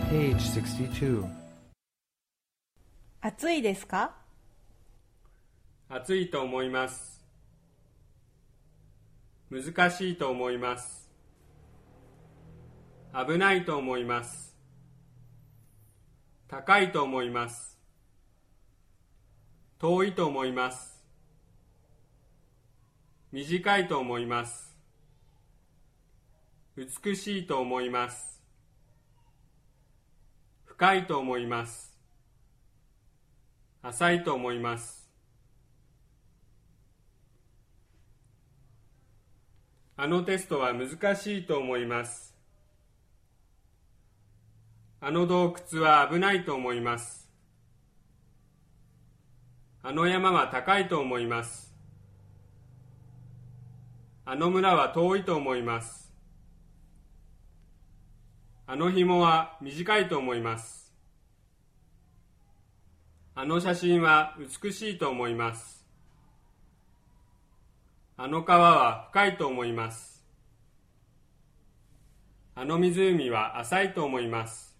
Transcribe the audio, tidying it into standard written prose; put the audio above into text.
Page 62. 暑いですか？ 暑いと思います。難しいと思います。危ないと思います。高いと思います。遠いと思います。短いと思います。美しいと思います。深いと思います。浅いと思います。あのテストは難しいと思います。あの洞窟は危ないと思います。あの山は高いと思います。あの村は遠いと思います。あの紐は短いと思います。あの写真は美しいと思います。あの川は深いと思います。あの湖は浅いと思います。